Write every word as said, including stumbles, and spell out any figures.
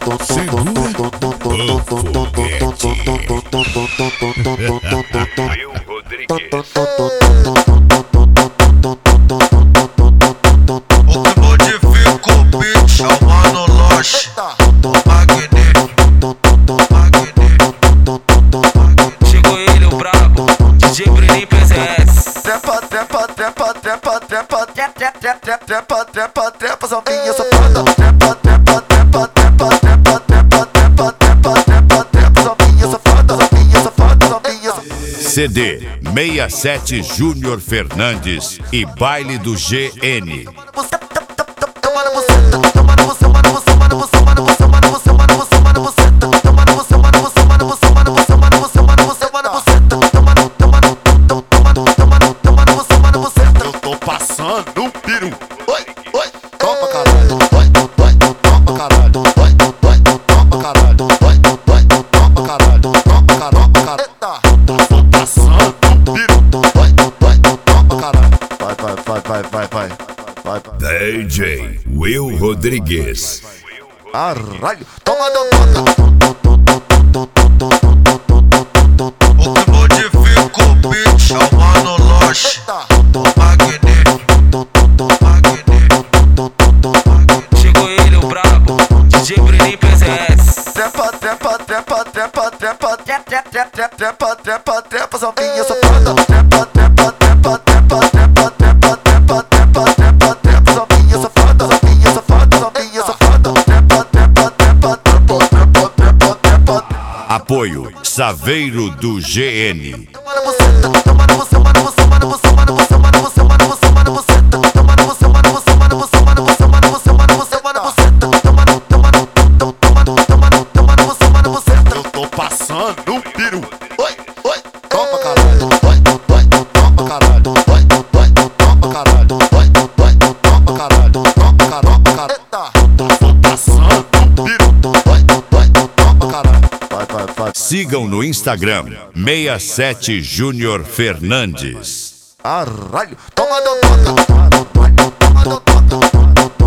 Segura o foguete. Will Rodrigues. O que modifica o beat é o Mano Loche, o magnífico, magnífico. Chegou ele, o brabo, D J Breninho P Z S. Trepa, trepa, trepa, trepa, trepa, trepa, trepa, trepa, trepa, trepa, zombinha safada. Trepa, trepa, trepa, trepa, trepa, trepa, trepa, trepa, trepa, trepa, zombinha safada, zombinha safada, zombinha safada. C D sessenta e sete Júnior Fernandes e Baile do G N. Eu tô passando um piru. Oi, oi, toma caralho. Oi, oi, toma caralho. Oi, oi, toma caralho. Oi, oi, toma caralho. Toma caralho, caralho. Eu tô passando um piru. Oi, oi, toma caralho. Vai, vai, vai, vai, vai, vai, vai, vai. D J Will Rodrigues. Caralho, toma do toca. O que modifica o beat é o Mano Loche, o magnífico, magnífico. Chegou ele, o brabo, D J Breninho P Z S. Trepa, trepa, trepa, trepa, trepa, trepa, trepa, trepa, trepa, trepa, zombinha safada. Trepa, trepa, trepa, trepa, trepa, trepa, trepa, trepa, trepa, trepa, zombinha safada, zombinha safada, zombinha safada. Trepa, trepa, trepa, trepa, trepa, trepa, trepa. Apoio Saveiro do G N. Toma na buceta, toma na buceta, toma na buceta, toma na buceta, toma na buceta, toma na buceta, toma na buceta, toma na buceta, toma na buceta, toma na buceta, toma na buceta, toma na buceta, toma na buceta, toma na toma na toma na toma na toma na buceta, toma na buceta. Eu tô passando um piru. Oi, oi, toma caralho. Oi, oi, toma caralho. Oi, oi, toma caralho. Oi, oi, toma caralho. Toma caralho, caralho. Eu tô passando um piru. Oi, oi, toma caralho. Vai, vai, vai. Sigam no Instagram sessenta e sete Júnior Fernandes. Caralho, toma do toca. Toma do toca.